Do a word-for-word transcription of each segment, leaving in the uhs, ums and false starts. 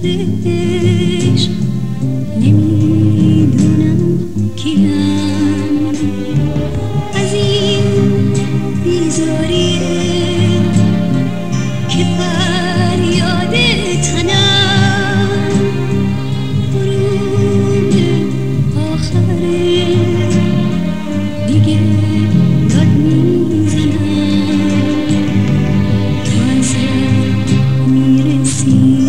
عشق نمیدونم کیم، از این بیزاریه که فریاد تنم غروب آخره دیگه داد میزنم، تازه میرسی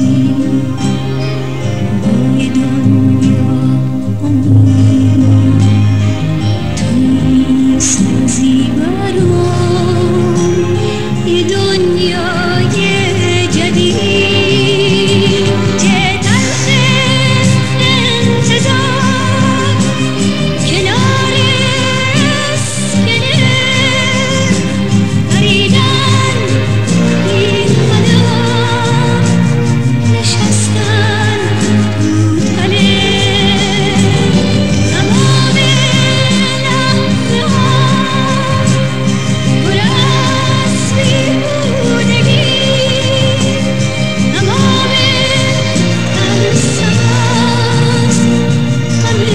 به دنیا امید، توی سازی برام یه دنیای جدید که تلخ انتظار کنار اسکنه پریدن بی قدم نشستن تو تله تمام لحظه ها پر از بیهودگی، تمام ترسم از غم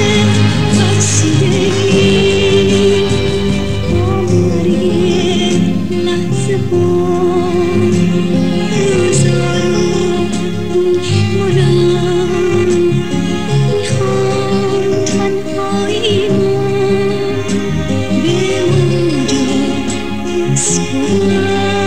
فرسودگی، آمار یه لحظه ها روزا رو میشمرم، میخوام تنهاییمو به موجا بسپرم.